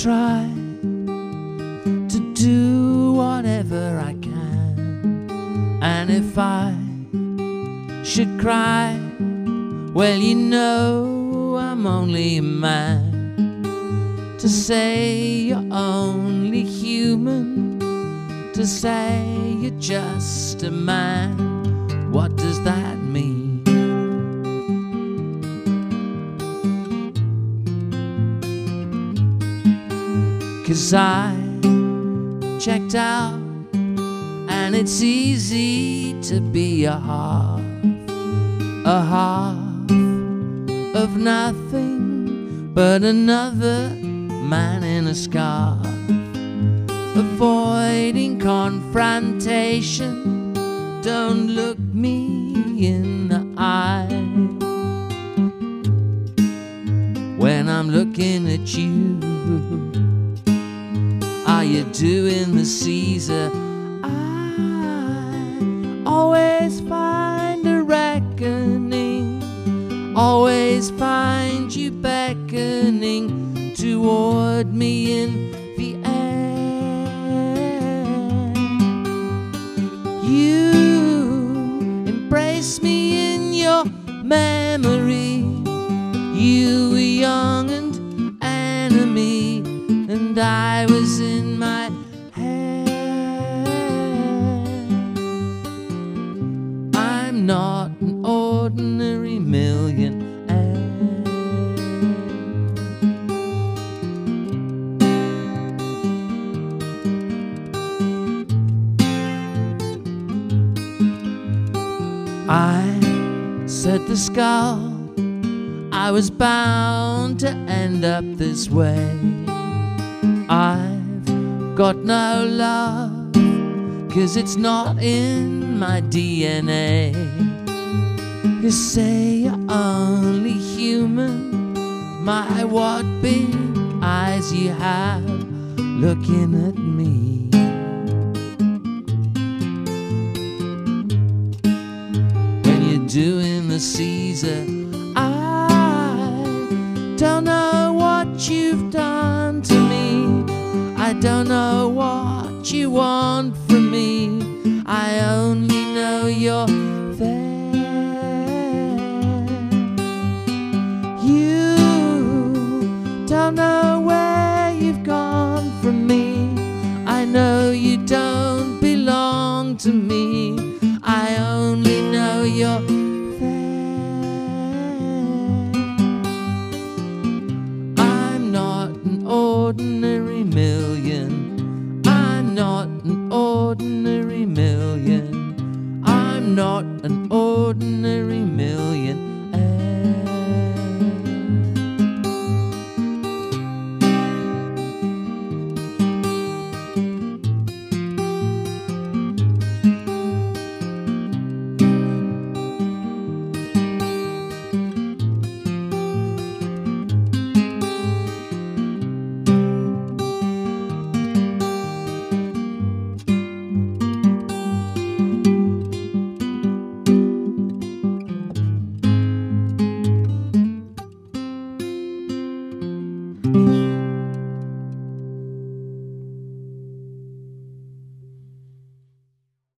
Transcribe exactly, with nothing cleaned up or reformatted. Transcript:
try to do whatever I can, and if I should cry, well, you know I'm only a man. To say you're only human, to say you're just a man, what does that mean? 'Cause I checked out, and it's easy to be a half, a half of nothing but another man in a scarf, avoiding confrontation. Don't look me in the eye when I'm looking at you. Are you doing the Caesar? I always find a reckoning, always find you beckoning toward me in the air. You embrace me in your memory. You were young and enemy, and I was in my head. I'm not an ordinary millionaire. I set the skull, I was bound to end up this way. I've got no love, 'cause it's not in my D N A. You say you're only human, my what big eyes you have looking at me. Doing the Caesar, I don't know what you've done to me. I don't know what you want from me. I only know you're there. You don't know where you've gone from me. I know you don't belong to me. I only know you're ordinary million. I'm not an ordinary million. I'm not an